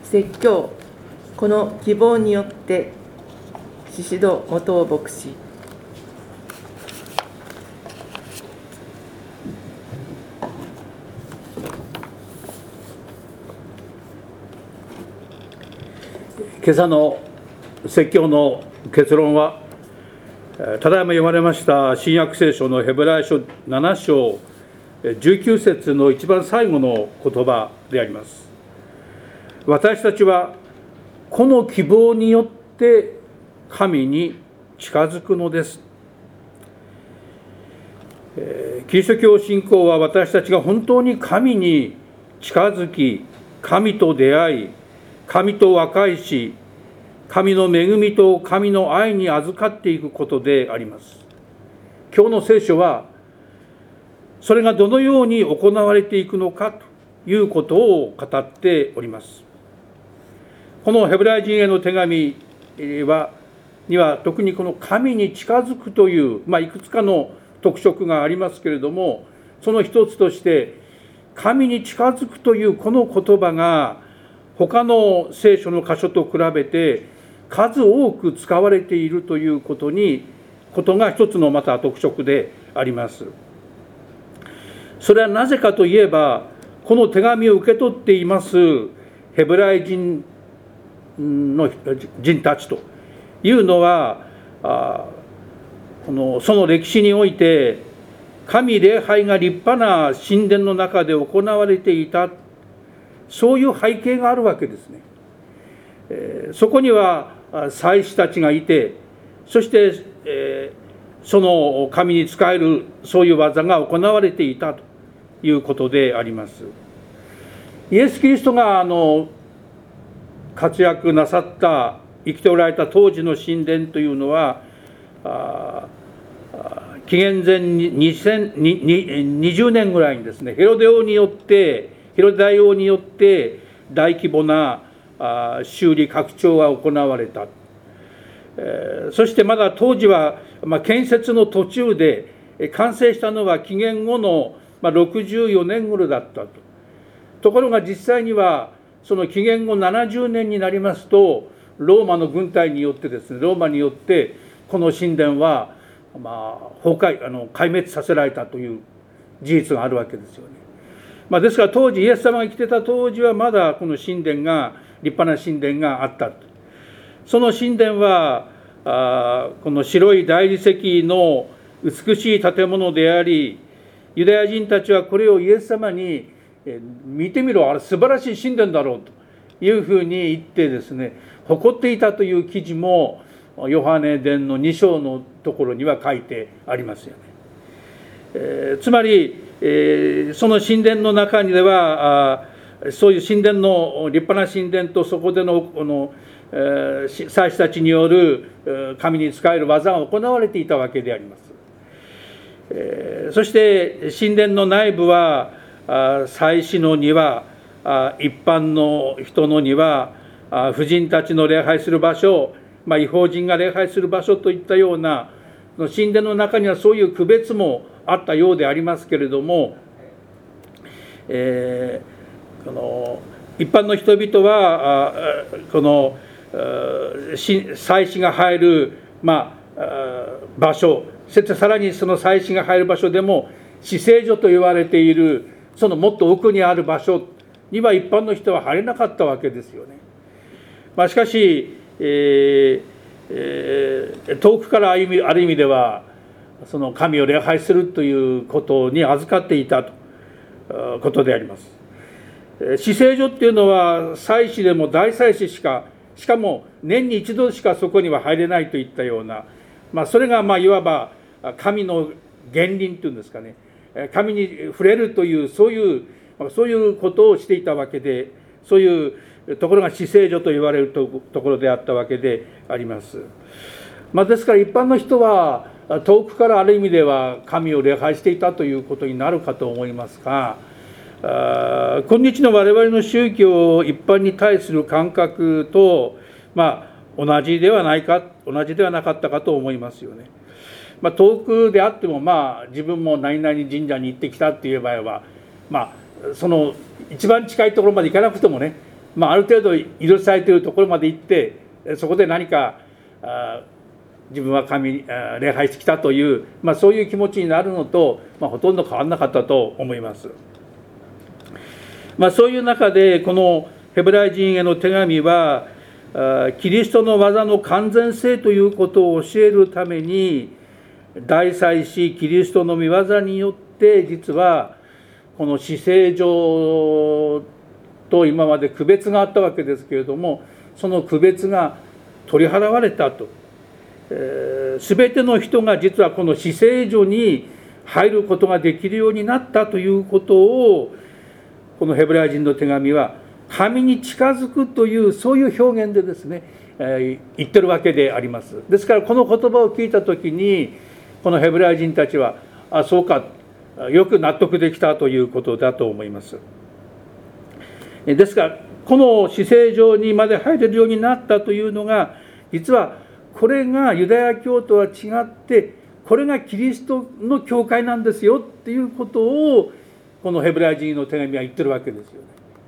説教、この希望によって宍戸元夫牧師。 今朝の説教の結論は、ただいま読まれました新約聖書のヘブライ書7章19節の一番最後の言葉であります。私たちはこの希望によって神に近づくのです。キリスト教信仰は私たちが本当に神に近づき、神と出会い、神と和解し、神の恵みと神の愛に預かっていくことであります。今日の聖書はそれがどのように行われていくのかということを語っております。このヘブライ人への手紙には特にこの神に近づくという、いくつかの特色がありますけれども、その一つとして神に近づくというこの言葉が他の聖書の箇所と比べて数多く使われているということが一つのまた特色であります。それはなぜかといえば、この手紙を受け取っていますヘブライ人たちというのは、その歴史において神礼拝が立派な神殿の中で行われていた、そういう背景があるわけですね。そこには祭司たちがいて、そして、その神に仕えるそういう技が行われていたということであります。イエス・キリストが活躍なさった生きておられた当時の神殿というのは、紀元前20年ぐらいにですね、ヘロデ大王によって大規模な修理拡張が行われた。そしてまだ当時は建設の途中で、完成したのは紀元後の64年頃だったと。ところが実際にはその紀元後70年になりますと、ローマの軍隊によってこの神殿は壊滅させられたという事実があるわけですよね。ですから当時イエス様が生きてた当時はまだこの立派な神殿があったと。その神殿はこの白い大理石の美しい建物であり、ユダヤ人たちはこれをイエス様に見てみろ、あれ素晴らしい神殿だろうというふうに言ってですね、誇っていたという記事もヨハネ伝の2章のところには書いてありますよね。つまりその神殿の中にはそういう神殿の立派な神殿と、そこでの祭司たちによる神に仕える技が行われていたわけであります。そして神殿の内部は祭司の庭、一般の人の庭、婦人たちの礼拝する場所、異邦人が礼拝する場所といったような、神殿の中にはそういう区別もあったようでありますけれども、この一般の人々はこの祭司が入る、場所、そしてさらにその祭司が入る場所でも至聖所と言われているそのもっと奥にある場所には一般の人は入れなかったわけですよね。しかし、遠くからある意味ではその神を礼拝するということに預かっていたとことであります。至聖所っていうのは祭司でも大祭司しかも年に一度しかそこには入れないといったような、それがいわば神の言輪というんですかね、神に触れるというそういうことをしていたわけで、そういうところが至聖所と言われるところであったわけであります。ですから一般の人は遠くからある意味では神を礼拝していたということになるかと思いますが、今日の我々の宗教一般に対する感覚と同じではなかったかと思いますよね。遠くであっても自分も何々神社に行ってきたっていう場合はその一番近いところまで行かなくてもね、 ある程度許されているところまで行ってそこで何か自分は神に礼拝してきたという、そういう気持ちになるのと、ほとんど変わらなかったと思います。そういう中でこのヘブライ人への手紙はキリストの技の完全性ということを教えるために大祭司キリストの御業によって実はこの至聖所と今まで区別があったわけですけれども、その区別が取り払われたと。全ての人が実はこの至聖所に入ることができるようになったということをこのヘブライ人の手紙は神に近づくというそういう表現でですね、言ってるわけであります。ですからこの言葉を聞いた時にこのヘブライ人たちはそうか、よく納得できたということだと思います。ですからこの至聖所にまで入れるようになったというのが実はこれがユダヤ教とは違ってこれがキリストの教会なんですよっていうことをこのヘブライ人の手紙は言ってるわけですよね。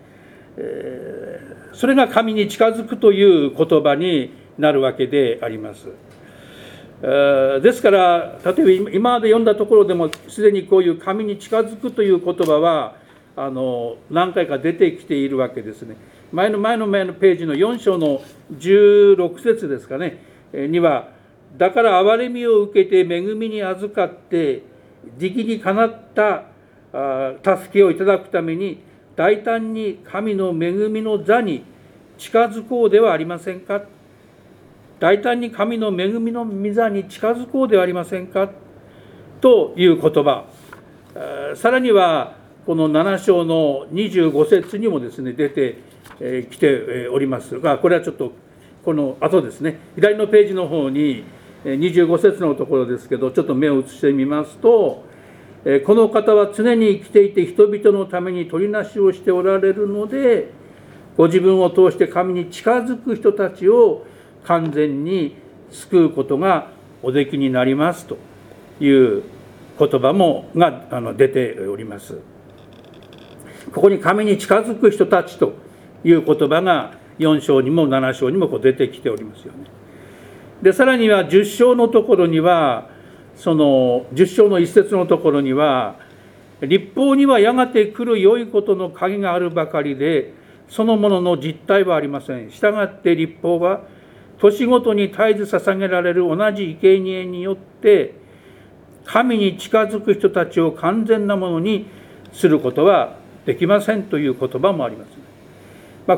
それが神に近づくという言葉になるわけであります。ですから例えば今まで読んだところでもすでにこういう神に近づくという言葉は何回か出てきているわけですね。前のページの4章の16節ですかねには、だから憐れみを受けて恵みに預かって時期にかなった助けをいただくために大胆に神の恵みの座に近づこうではありませんか。大胆に神の恵みの御座に近づこうではありませんかという言葉、さらにはこの7章の25節にもですね出てきておりますが、これはちょっとこの後ですね、左のページの方に25節のところですけど、ちょっと目を移してみますと、この方は常に生きていて人々のために取りなしをしておられるので、ご自分を通して神に近づく人たちを完全に救うことがおできになりますという言葉が出ております。ここに神に近づく人たちという言葉が4章にも7章にも出てきておりますよね。でさらには10章のところには、その10章の一節のところには、律法にはやがて来る良いことの鍵があるばかりでそのものの実態はありません。したがって律法は年ごとに絶えず捧げられる同じ生贄によって神に近づく人たちを完全なものにすることはできませんという言葉もあります。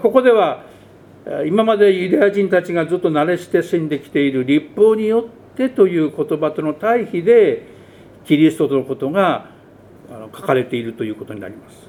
ここでは今までユダヤ人たちがずっと慣れ親しんできている律法によってという言葉との対比でキリストとのことが書かれているということになります。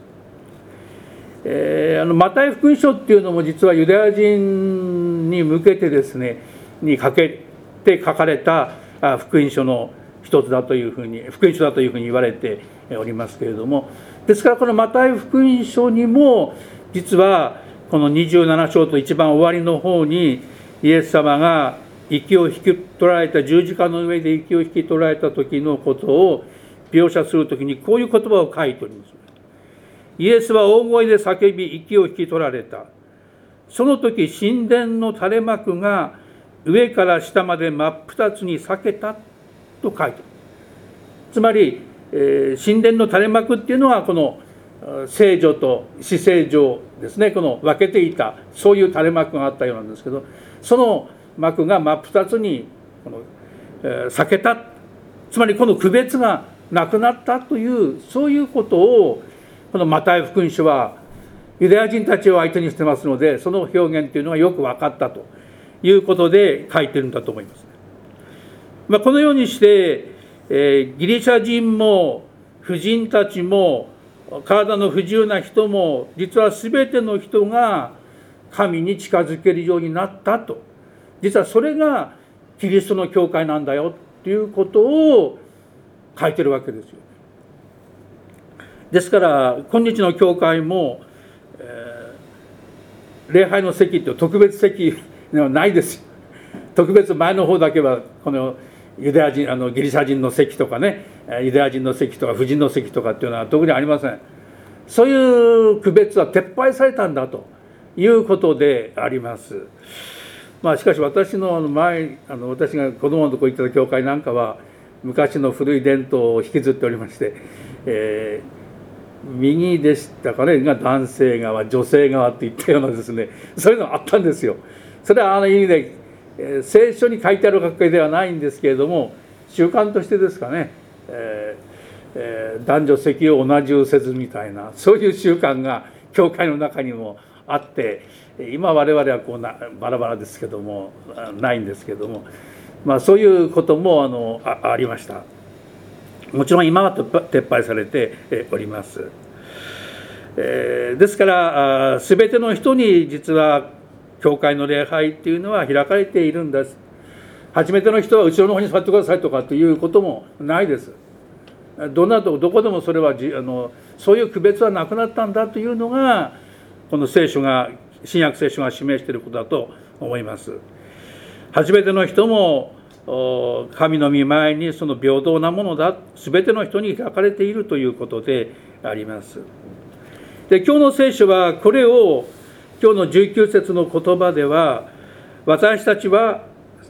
マタイ福音書っていうのも実はユダヤ人に向けてですねにかけて書かれた福音書の一つだというふうに福音書だというふうに言われておりますけれども、ですからこのマタイ福音書にも実はこの27章と一番終わりの方にイエス様が息を引き取られた十字架の上で息を引き取られた時のことを描写するときにこういう言葉を書いております。イエスは大声で叫び息を引き取られた。その時神殿の垂れ幕が上から下まで真っ二つに裂けたと書いてある。つまり、神殿の垂れ幕っていうのはこの聖女と至聖所ですね、この分けていたそういう垂れ幕があったようなんですけど、その幕が真っ二つに裂けた、つまりこの区別がなくなったというそういうことをこのマタイ福音書はユダヤ人たちを相手にしてますので、その表現というのがよく分かったということで書いてるんだと思います。このようにして、ギリシャ人も婦人たちも体の不自由な人も実は全ての人が神に近づけるようになったと、実はそれがキリストの教会なんだよということを書いてるわけですよ。ですから今日の教会も、礼拝の席って特別席ではないですよ。特別前の方だけはこのユダヤ人ギリシャ人の席とかね、ユダヤ人の席とか婦人の席とかっていうのは特にありません。そういう区別は撤廃されたんだということであります。しかし私の私が子供のところ行った教会なんかは昔の古い伝統を引きずっておりまして、右でしたかねが男性側、女性側っていったようなですね、そういうのがあったんですよ。それは意味で、聖書に書いてあるわけではないんですけれども、習慣としてですかね、男女席を同じゅうせずみたいな、そういう習慣が教会の中にもあって、今我々はバラバラですけどもないんですけども、そういうこともありました。もちろん今は撤廃されております。ですから全ての人に実は教会の礼拝っていうのは開かれているんです。初めての人は後ろの方に座ってくださいとかっていうこともないです。どこでもそれはそういう区別はなくなったんだというのがこの新約聖書が示していることだと思います。初めての人も神の御前にその平等なものだ、全ての人に開かれているということであります。で、今日の聖書はこれを今日の19節の言葉では私たちは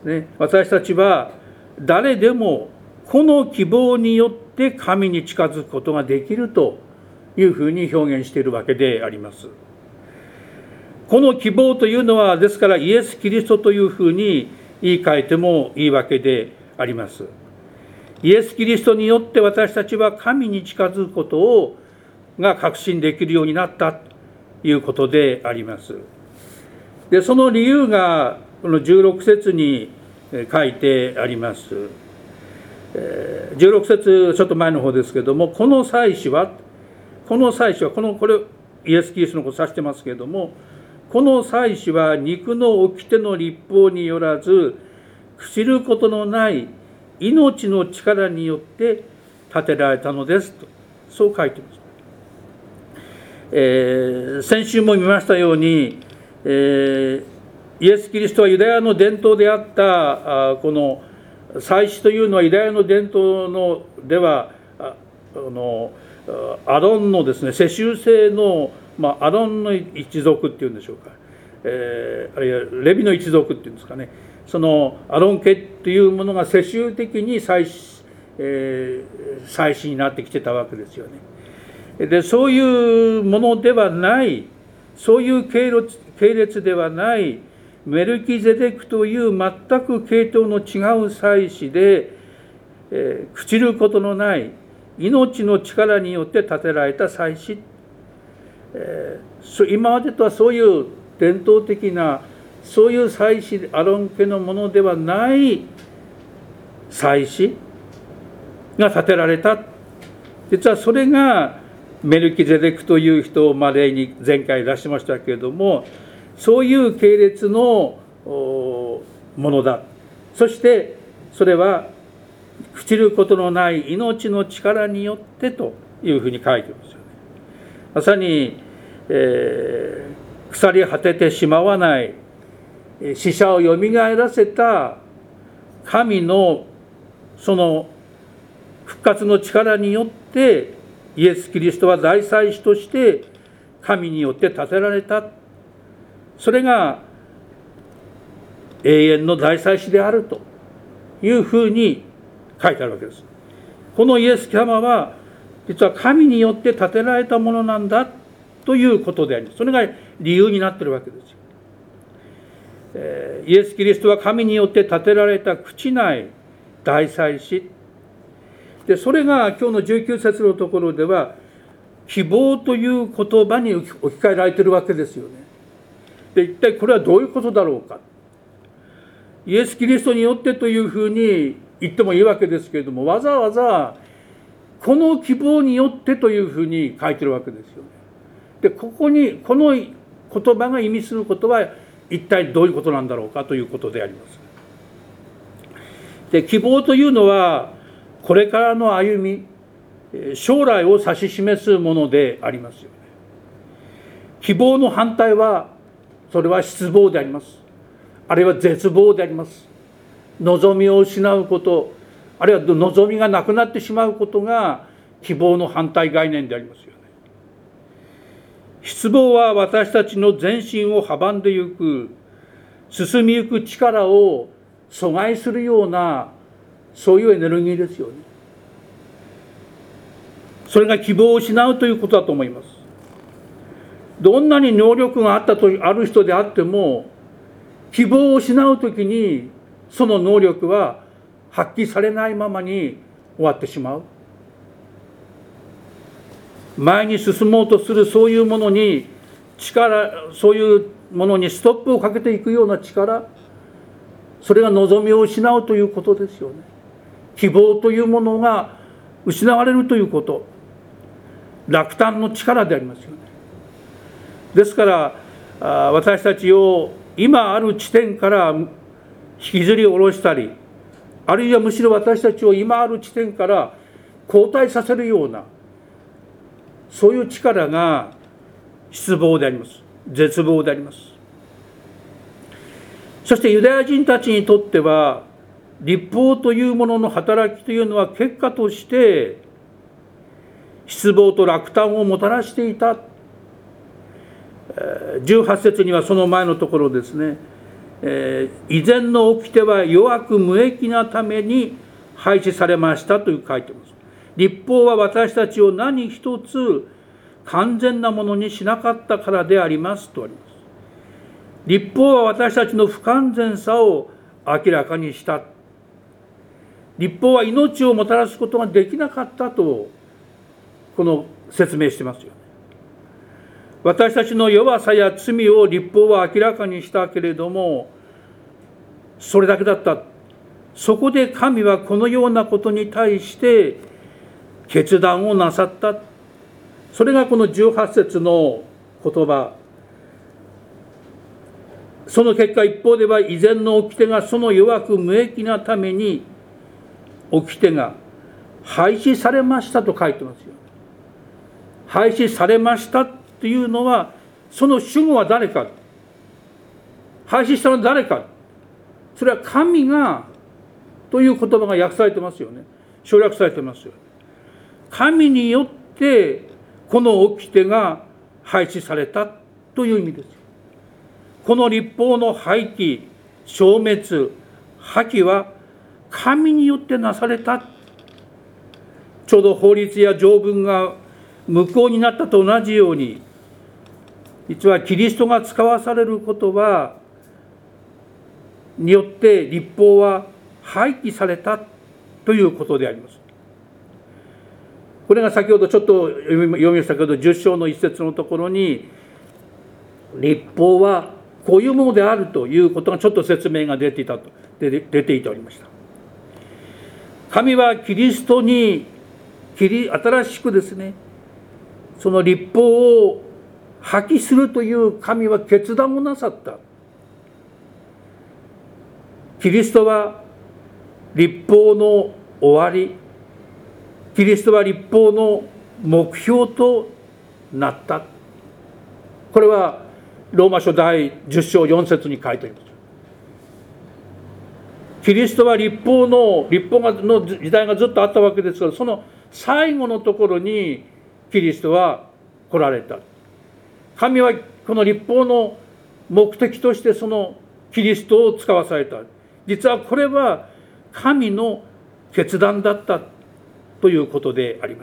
誰でもこの希望によって神に近づくことができるというふうに表現しているわけであります。この希望というのはですからイエス・キリストというふうに言い換えてもいいわけであります。イエス・キリストによって私たちは神に近づくことが確信できるようになったということであります。で、その理由がこの16節に書いてあります。16節ちょっと前の方ですけれども、この祭司はこれイエス・キリストのことを指してますけれども、この祭司は肉の掟の律法によらず朽ちることのない命の力によって建てられたのですと、そう書いています。先週も見ましたように、イエス・キリストはユダヤの伝統であったこの祭司というのはユダヤの伝統ではアロンのですね、世襲制のアロンの一族っていうんでしょうか、あるいはレビの一族っていうんですかね、そのアロン家っていうものが世襲的に祭司になってきてたわけですよね。で、そういうものではない、そういう系列ではないメルキゼデクという全く系統の違う祭司で、朽ちることのない命の力によって建てられた祭司、今までとはそういう伝統的なそういう祭司、アロン家のものではない祭司が建てられた。実はそれがメルキゼデクという人を例に前回出しましたけれども、そういう系列のものだ。そしてそれは朽ちることのない命の力によってというふうに書いていますよね。まさに、腐り果ててしまわない死者をよみがえらせた神のその復活の力によってイエス・キリストは大祭司として神によって建てられた。それが永遠の大祭司であるというふうに書いてあるわけです。このイエス様は実は神によって建てられたものなんだということであり、それが理由になっているわけですよ。イエス・キリストは神によって建てられた朽ちない大祭司で、それが今日の19節のところでは希望という言葉に置き換えられているわけですよね。で、一体これはどういうことだろうか。イエス・キリストによってというふうに言ってもいいわけですけれども、わざわざこの希望によってというふうに書いてるわけですよね。で、ここにこの言葉が意味することは一体どういうことなんだろうかということであります。で、希望というのはこれからの歩み、将来を指し示すものでありますよね。希望の反対はそれは失望であります。あるいは絶望であります。望みを失うこと、あるいは望みがなくなってしまうことが希望の反対概念でありますよ失望は私たちの前進を阻んでゆく、進みゆく力を阻害するような、そういうエネルギーですよね。それが希望を失うということだと思います。どんなに能力がある人であっても、希望を失うときにその能力は発揮されないままに終わってしまう。前に進もうとするそういうものにそういうものにストップをかけていくような力、それが望みを失うということですよね。希望というものが失われるということ、落胆の力でありますよね。ですから私たちを今ある地点から引きずり下ろしたり、あるいはむしろ私たちを今ある地点から後退させるような、そういう力が失望であります。絶望であります。そしてユダヤ人たちにとっては、律法というものの働きというのは結果として失望と落胆をもたらしていた。18節にはその前のところですね、以前の掟は弱く無益なために廃止されましたと書いています。律法は私たちを何一つ完全なものにしなかったからでありますとあります。律法は私たちの不完全さを明らかにした。律法は命をもたらすことができなかったとこの説明してますよね。私たちの弱さや罪を律法は明らかにしたけれども、それだけだった。そこで神はこのようなことに対して決断をなさった。それがこの18節の言葉。その結果、一方では以前の掟がその弱く無益なために掟が廃止されましたと書いてますよ。廃止されましたというのは、その主語は誰か、廃止したのは誰か、それは神がという言葉が訳されてますよね。省略されてますよ。神によってこの掟が廃止されたという意味ですよ。この律法の廃棄、消滅、破棄は神によってなされた。ちょうど法律や条文が無効になったと同じように、実はキリストが使わされることによって律法は廃棄されたということであります。これが先ほどちょっと読みましたけど、10章の一節のところに、律法はこういうものであるということがちょっと説明が出ていておりました。神はキリストに新しくですね、その律法を破棄するという神は決断をなさった。キリストは律法の終わり、キリストは律法の目標となった。これはローマ書第10章4節に書いてあります。キリストは律法の時代がずっとあったわけですから、その最後のところにキリストは来られた。神はこの律法の目的としてそのキリストを使わされた。実はこれは神の決断だったということであります。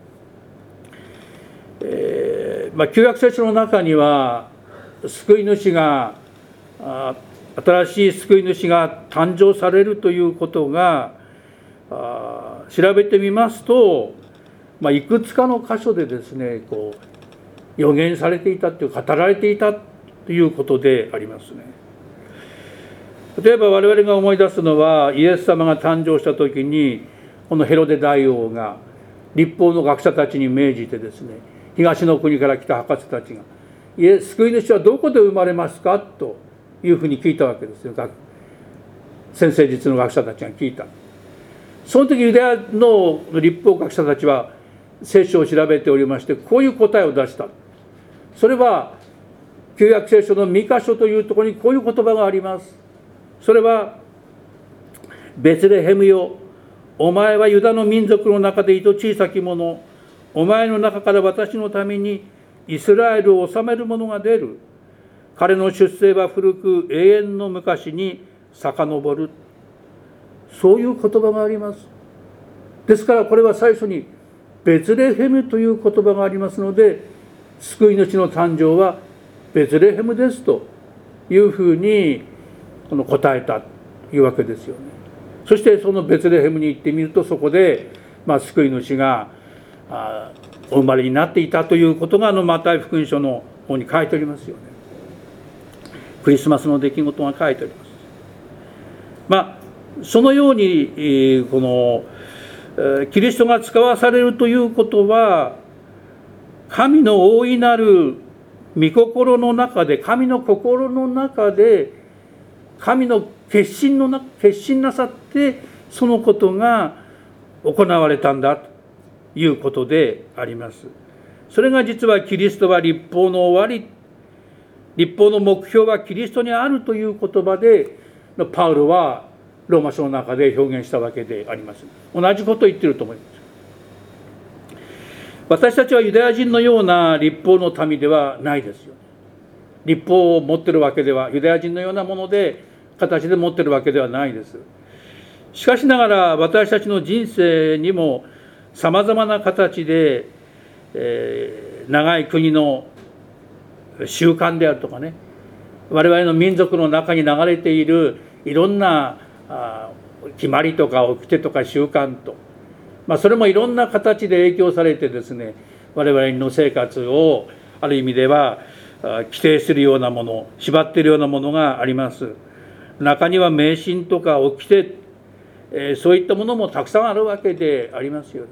旧約聖書の中には救い主が新しい救い主が誕生されるということが調べてみますと、いくつかの箇所でですね、予言されていたという、語られていたということでありますね。例えば我々が思い出すのは、イエス様が誕生した時に、このヘロデ大王が律法の学者たちに命じてですね、東の国から来た博士たちが、救い主はどこで生まれますかというふうに聞いたわけですよ。先生術の学者たちが聞いた。その時ユダヤの律法学者たちは聖書を調べておりまして、こういう答えを出した。それは旧約聖書のミカ書というところにこういう言葉があります。それは、ベツレヘムよ、お前はユダの民族の中でいと小さきもの、お前の中から私のためにイスラエルを治める者が出る。彼の出生は古く永遠の昔に遡る。そういう言葉があります。ですからこれは最初にベツレヘムという言葉がありますので、救い主の誕生はベツレヘムですというふうに答えたというわけですよね。そしてそのベツレヘムに行ってみると、そこで救い主がお生まれになっていたということがマタイ福音書の方に書いておりますよね。クリスマスの出来事が書いております。そのようにこのキリストが使わされるということは、神の大いなる御心の中で、神の心の中で、神の決心なさってそのことが行われたんだということであります。それが実はキリストは律法の終わり、律法の目標はキリストにあるという言葉でパウロはローマ書の中で表現したわけであります。同じことを言っていると思います。私たちはユダヤ人のような律法の民ではないですよ。律法を持っているわけでは、ユダヤ人のようなもので形で持っているわけではないです。しかしながら私たちの人生にもさまざまな形で、長い国の習慣であるとかね、我々の民族の中に流れているいろんな決まりとか掟とか習慣と、それもいろんな形で影響されてですね、我々の生活をある意味では規定するようなもの、縛っているようなものがあります。中には迷信とか掟、そういったものもたくさんあるわけでありますよね。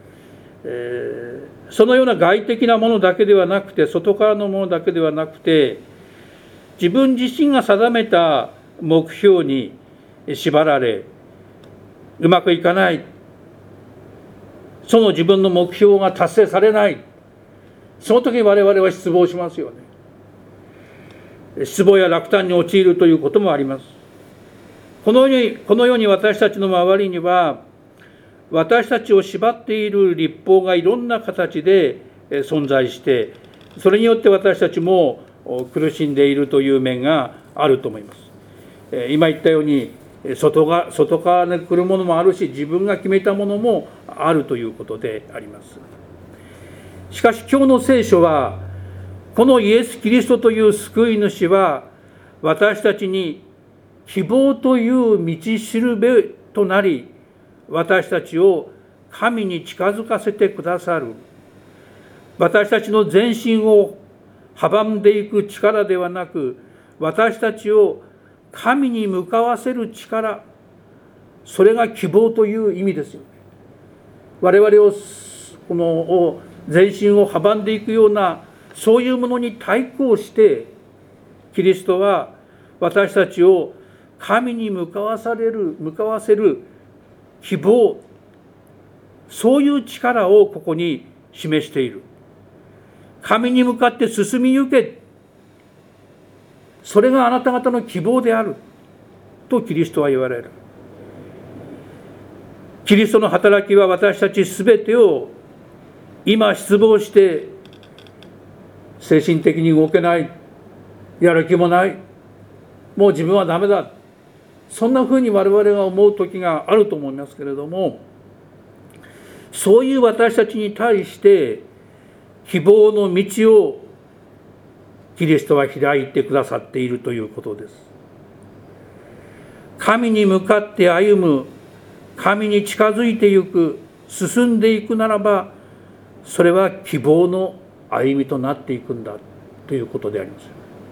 そのような外的なものだけではなくて、外からのものだけではなくて、自分自身が定めた目標に縛られ、うまくいかない、その自分の目標が達成されない、その時に我々は失望しますよね。失望や落胆に陥るということもあります。このように私たちの周りには、私たちを縛っている律法がいろんな形で存在して、それによって私たちも苦しんでいるという面があると思います。今言ったように外側に来るものもあるし、自分が決めたものもあるということであります。しかし今日の聖書は、このイエス・キリストという救い主は私たちに希望という道しるべとなり、私たちを神に近づかせてくださる、私たちの前進を阻んでいく力ではなく、私たちを神に向かわせる力、それが希望という意味ですよね。我々をこの前進を阻んでいくようなそういうものに対抗して、キリストは私たちを神に向かわせる希望、そういう力をここに示している。神に向かって進みゆけ、それがあなた方の希望であるとキリストは言われる。キリストの働きは私たちすべてを今失望して精神的に動けない、やる気もない、もう自分はダメだ、そんなふうに我々が思う時があると思いますけれども、そういう私たちに対して希望の道をキリストは開いてくださっているということです。神に向かって歩む、神に近づいていく、進んでいくならば、それは希望の歩みとなっていくんだということであります。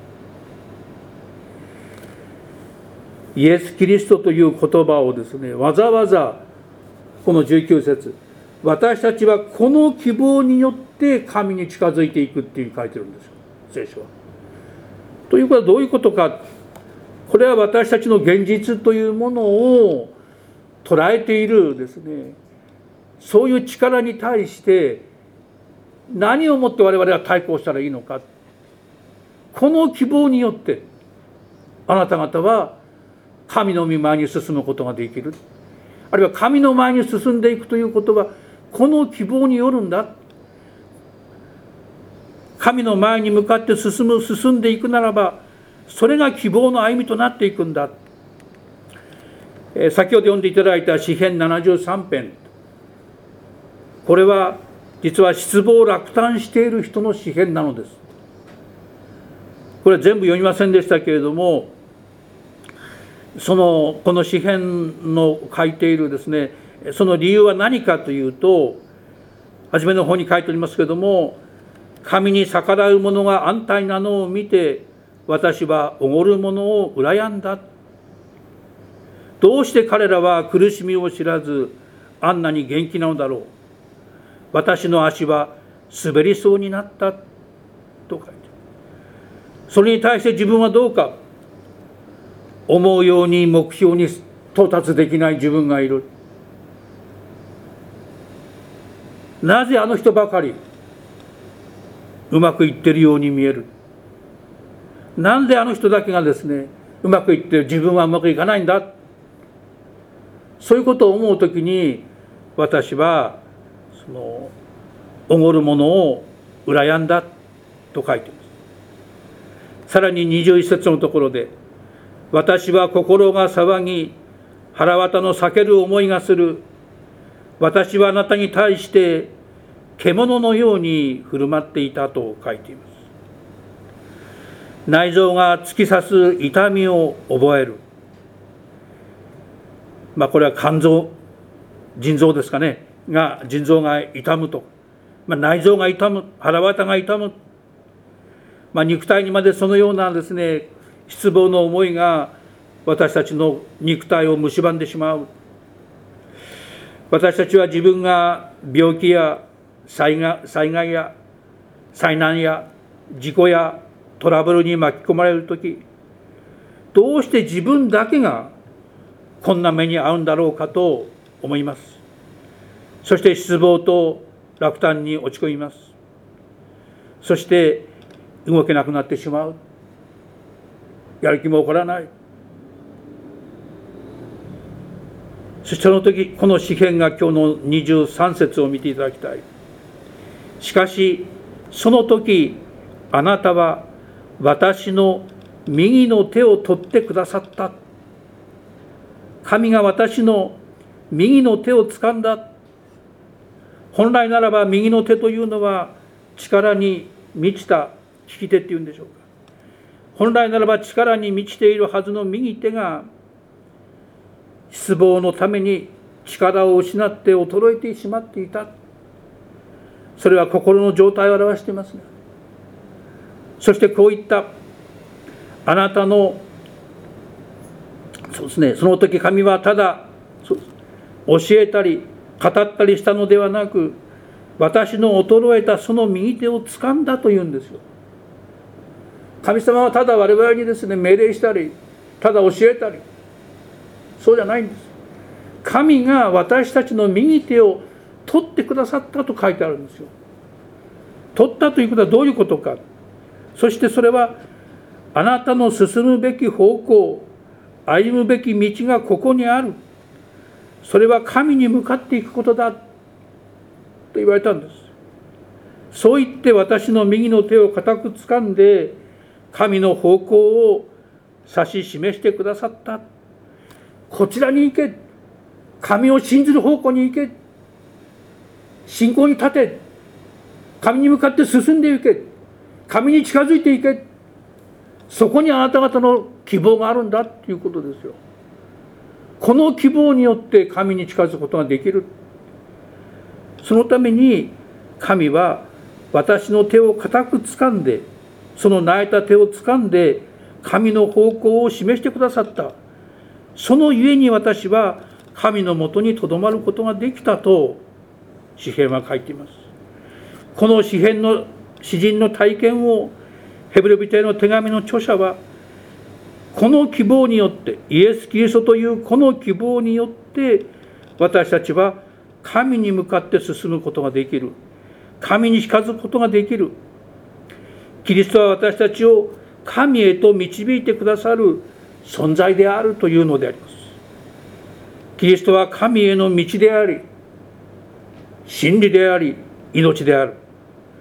イエス・キリストという言葉をですね、わざわざこの19節、私たちはこの希望によって神に近づいていくっていう書いてるんですよ、聖書は。ということはどういうことか。これは私たちの現実というものを捉えているですね、そういう力に対して何をもって我々は対抗したらいいのか。この希望によってあなた方は神の御前に進むことができる。あるいは神の前に進んでいくということはこの希望によるんだ。 神の前に向かって進んでいくならば、それが希望の歩みとなっていくんだ。先ほど読んでいただいた詩編73編、これは実は失望落胆している人の詩編なのです。これは全部読みませんでしたけれども、この詩編の書いているですね、その理由は何かというと、初めの方に書いておりますけれども、神に逆らう者が安泰なのを見て、私はおごる者を羨んだ。どうして彼らは苦しみを知らず、あんなに元気なのだろう。私の足は滑りそうになったと書いてある。それに対して自分はどうか、思うように目標に到達できない自分がいる。なぜあの人ばかりうまくいっているように見える。なんであの人だけがですね、うまくいって自分はうまくいかないんだ。そういうことを思うときに、私はおごる者を羨んだと書いています。さらに21節のところで、私は心が騒ぎ、腹渡の裂ける思いがする。私はあなたに対して獣のように振る舞っていたと書いています。内臓が突き刺す痛みを覚える。これは腎臓ですかね。腎臓が痛むと。内臓が痛む、腹渡が痛む。肉体にまでそのようなですね、失望の思いが私たちの肉体を蝕んでしまう。私たちは自分が病気や災害や災難や事故やトラブルに巻き込まれるとき、どうして自分だけがこんな目に遭うんだろうかと思います。そして失望と落胆に落ち込みます。そして動けなくなってしまう。やる気も起こらない。そしてその時、この詩編が今日の23節を見ていただきたい。しかしその時、あなたは私の右の手を取ってくださった。神が私の右の手を掴んだ。本来ならば右の手というのは力に満ちた利き手っていうんでしょうか。本来ならば力に満ちているはずの右手が、失望のために力を失って衰えてしまっていた。それは心の状態を表していますね。そしてこういったあなたのその時神はただ教えたり語ったりしたのではなく、私の衰えたその右手を掴んだというんですよ。神様はただ我々にですね、命令したりただ教えたり、そうじゃないんです。神が私たちの右手を取ってくださったと書いてあるんですよ。取ったということはどういうことか。そしてそれはあなたの進むべき方向、歩むべき道がここにある。それは神に向かっていくことだと言われたんです。そう言って私の右の手を固く掴んで、神の方向を指し示してくださった。こちらに行け。神を信じる方向に行け。信仰に立て。神に向かって進んでいけ。神に近づいていけ。そこにあなた方の希望があるんだということですよ。この希望によって神に近づくことができる。そのために神は私の手を固く掴んで、その泣いた手を掴んで神の方向を示してくださった。そのゆえに私は神のもとにとどまることができたと詩編は書いています。この詩編の詩人の体験をヘブル人への手紙の著者は、この希望によって、イエス・キリストというこの希望によって私たちは神に向かって進むことができる。神に近づくことができる。キリストは私たちを神へと導いてくださる存在であるというのであります。キリストは神への道であり、真理であり、命である。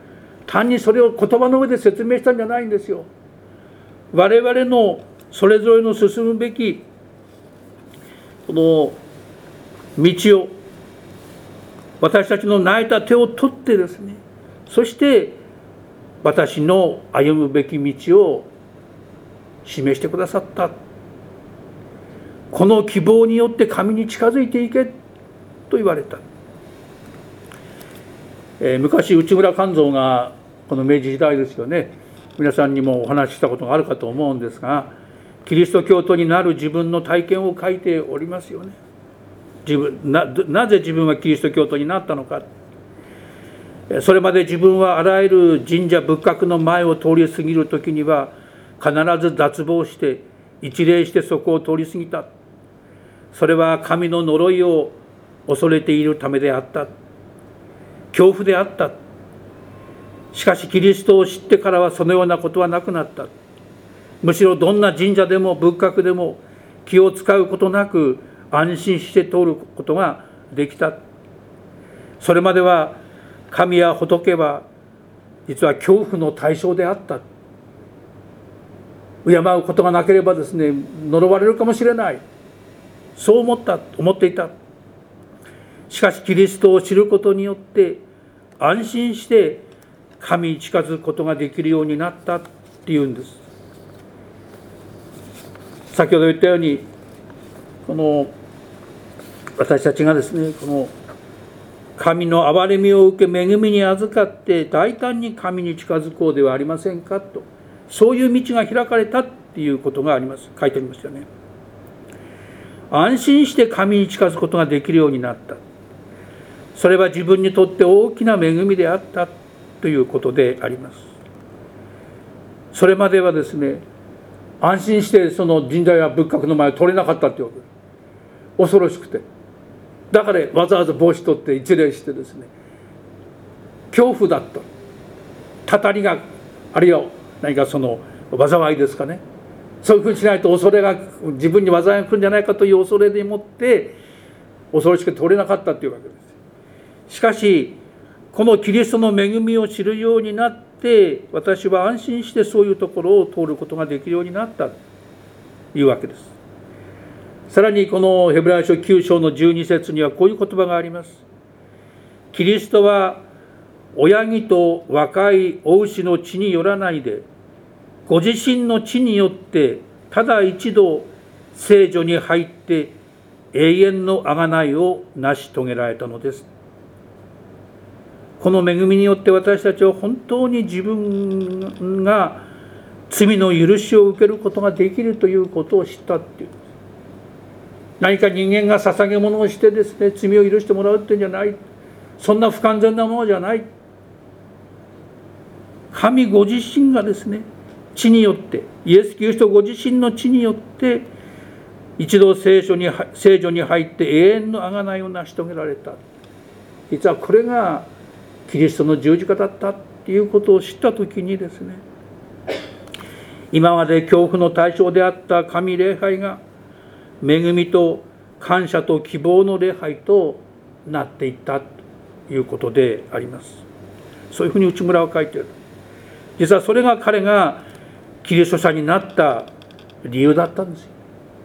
単にそれを言葉の上で説明したんじゃないんですよ。我々のそれぞれの進むべきこの道を、私たちの泣いた手を取ってですね、そして私の歩むべき道を示してくださった。この希望によって神に近づいていけと言われた。昔内村勘三がこの明治時代ですよね、皆さんにもお話ししたことがあるかと思うんですが、キリスト教徒になる自分の体験を書いておりますよね。なぜ自分はキリスト教徒になったのか。それまで自分はあらゆる神社仏閣の前を通り過ぎるときには必ず脱帽して一礼してそこを通り過ぎた。それは神の呪いを恐れているためであった。恐怖であった。しかしキリストを知ってからはそのようなことはなくなった。むしろどんな神社でも仏閣でも気を使うことなく安心して通ることができた。それまでは神や仏は実は恐怖の対象であった。敬うことがなければですね、呪われるかもしれない。そう思っていた。しかしキリストを知ることによって安心して神に近づくことができるようになったっていうんです。先ほど言ったように、この私たちがですね、この神の憐れみを受け恵みに預かって大胆に神に近づこうではありませんかと、そういう道が開かれたっていうことがあります。書いてありますよね。安心して神に近づくことができるようになった。それは自分にとって大きな恵みであったということであります。それまではですね、安心してその神社や仏閣の前を通れなかったっていうわけです。恐ろしくて。だからわざわざ帽子取って一礼してですね、恐怖だった。たたりが、あるいは何かその災いですかね。そういうふうにしないと恐れが自分に災いが来るんじゃないかという恐れでもって恐ろしく通れなかったというわけです。しかしこのキリストの恵みを知るようになって私は安心してそういうところを通ることができるようになったというわけです。さらにこのヘブライ書9章の12節にはこういう言葉があります。キリストは親木と若い雄牛の血によらないでご自身の血によってただ一度聖女に入って永遠の贖いを成し遂げられたのです。この恵みによって私たちは本当に自分が罪の許しを受けることができるということを知ったっていう。何か人間が捧げ物をしてですね、罪を許してもらうっていうんじゃない。そんな不完全なものじゃない。神ご自身がですね、血によって、イエス・キリストご自身の血によって一度聖女に入って永遠の贖いを成し遂げられた。実はこれがキリストの十字架だったっていうことを知ったときにですね、今まで恐怖の対象であった神礼拝が恵みと感謝と希望の礼拝となっていったということであります。そういうふうに内村は書いている。実はそれが彼がキリスト者になった理由だったんです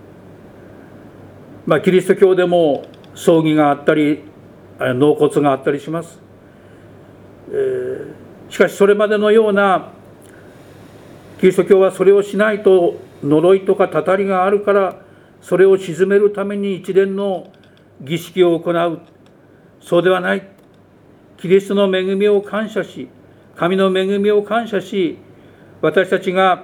よ。キリスト教でも葬儀があったり納骨があったりします。しかしそれまでのようなキリスト教はそれをしないと呪いとかたたりがあるからそれを鎮めるために一連の儀式を行う。そうではない。キリストの恵みを感謝し、神の恵みを感謝し、私たちが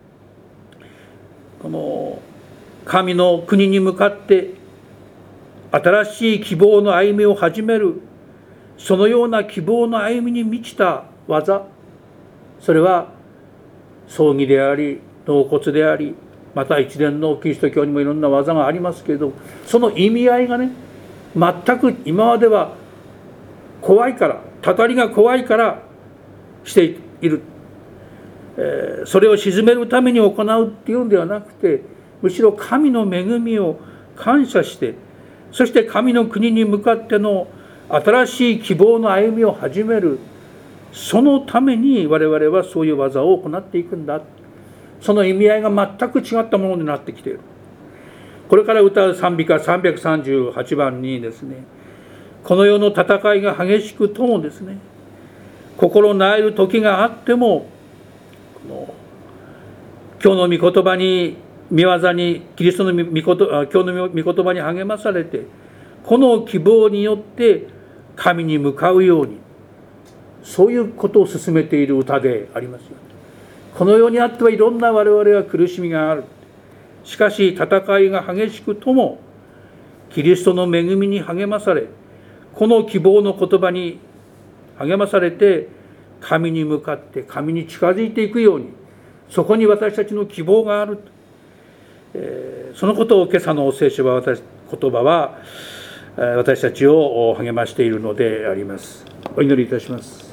この神の国に向かって新しい希望の歩みを始める、そのような希望の歩みに満ちた技、それは葬儀であり納骨であり、また一連のキリスト教にもいろんな技がありますけれど、その意味合いがね、全く今までは怖いから、たたりが怖いからしている、それを鎮めるために行うっていうんではなくて、むしろ神の恵みを感謝して、そして神の国に向かっての新しい希望の歩みを始める、 そのために我々はそういう技を行っていくんだ。その意味合いが全く違ったものになってきている。これから歌う賛美歌338番にですね、この世の戦いが激しくともですね、心なえる時があっても、今日の御言葉に、御業に、キリストの今日の御言葉に励まされて、この希望によって神に向かうように、そういうことを進めている歌でありますよね。この世にあってはいろんな我々は苦しみがある。しかし戦いが激しくともキリストの恵みに励まされ、この希望の言葉に励まされて神に向かって神に近づいていくように、そこに私たちの希望がある。そのことを今朝の聖書は言葉は私たちを励ましているのであります。お祈りいたします。